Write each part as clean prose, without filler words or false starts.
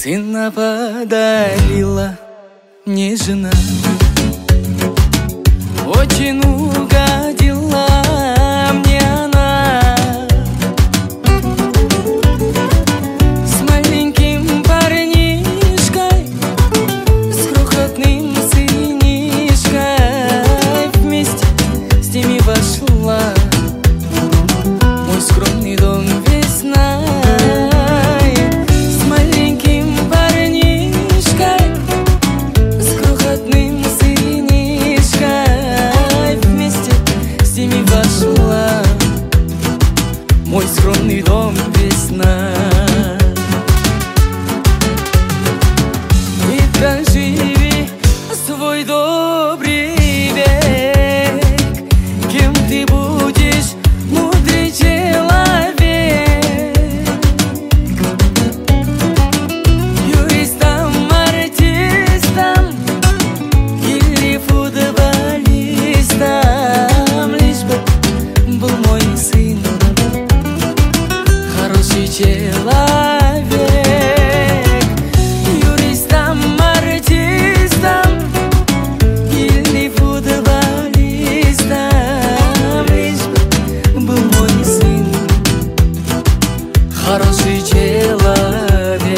Сына подарила мне жена, очень угодила мне она. С маленьким парнишкой, с крохотным сынишкой, вместе с ними вошла мой скромный дом весна. Мой скромный дом весна. И проживи свой добрый век, кем ты будешь, мудрый человек, юристом, артистом или футболистом, лишь бы был мой сын хороший человек, юристом, артистом или футболистом, лишь бы был мой сын хороший человек.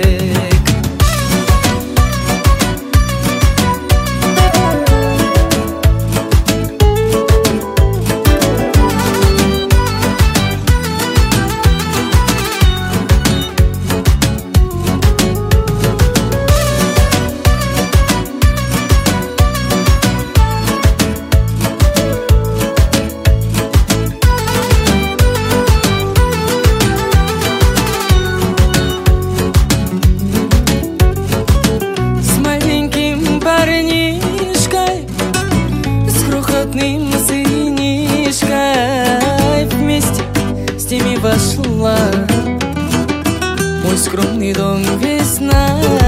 С крохотным сынишкой, вместе с ними вошла мой скромный дом весна.